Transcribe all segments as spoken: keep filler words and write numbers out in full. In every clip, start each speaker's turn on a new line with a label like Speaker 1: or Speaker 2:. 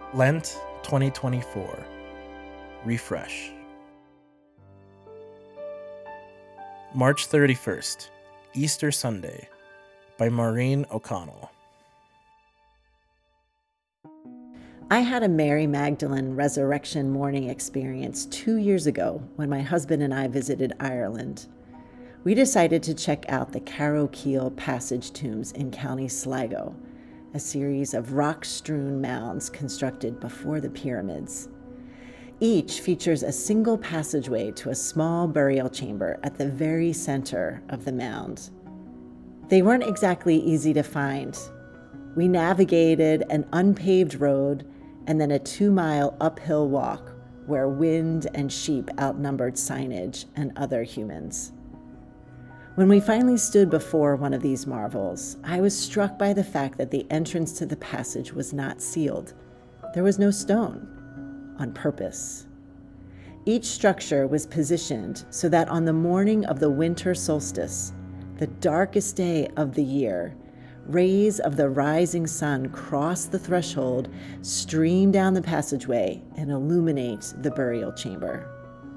Speaker 1: Lent twenty twenty-four. Refresh. March thirty-first, Easter Sunday, by Maureen O'Connell.
Speaker 2: I had a Mary Magdalene resurrection morning experience two years ago when my husband and I visited Ireland. We decided to check out the Carrowkeel Passage tombs in County Sligo, a series of rock-strewn mounds constructed before the pyramids. Each features a single passageway to a small burial chamber at the very center of the mound. They weren't exactly easy to find. We navigated an unpaved road and then a two-mile uphill walk where wind and sheep outnumbered signage and other humans. When we finally stood before one of these marvels, I was struck by the fact that the entrance to the passage was not sealed. There was no stone, on purpose. Each structure was positioned so that on the morning of the winter solstice, the darkest day of the year, rays of the rising sun cross the threshold, stream down the passageway, and illuminate the burial chamber.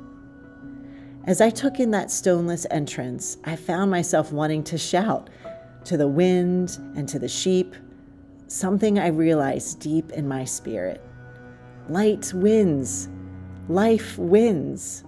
Speaker 2: As I took in that stoneless entrance, I found myself wanting to shout to the wind and to the sheep, something I realized deep in my spirit. Light wins. Life wins.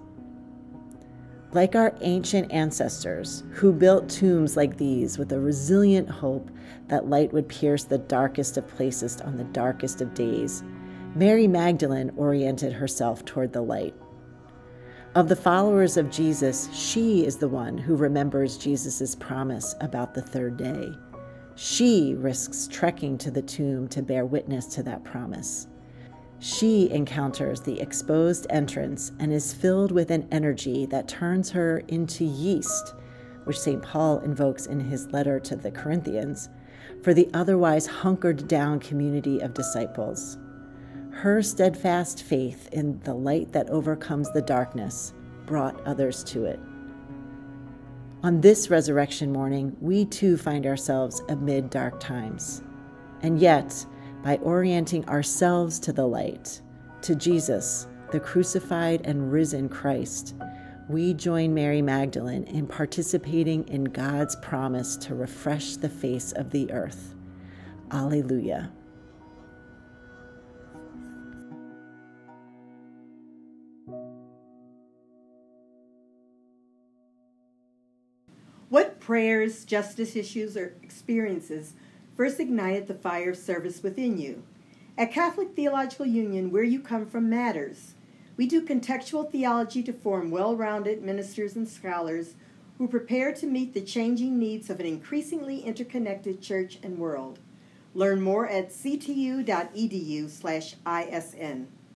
Speaker 2: Like our ancient ancestors who built tombs like these with a resilient hope that light would pierce the darkest of places on the darkest of days, Mary Magdalene oriented herself toward the light. Of the followers of Jesus, she is the one who remembers Jesus' promise about the third day. She risks trekking to the tomb to bear witness to that promise. She encounters the exposed entrance and is filled with an energy that turns her into yeast, which Saint Paul invokes in his letter to the Corinthians, for the otherwise hunkered down community of disciples. Her steadfast faith in the light that overcomes the darkness brought others to it. On this resurrection morning, we too find ourselves amid dark times. And yet, by orienting ourselves to the light, to Jesus, the crucified and risen Christ, we join Mary Magdalene in participating in God's promise to refresh the face of the earth. Alleluia.
Speaker 3: What prayers, justice issues, or experiences first ignited the fire of service within you? At Catholic Theological Union, where you come from matters. We do contextual theology to form well-rounded ministers and scholars who prepare to meet the changing needs of an increasingly interconnected church and world. Learn more at c t u dot e d u slash I S N.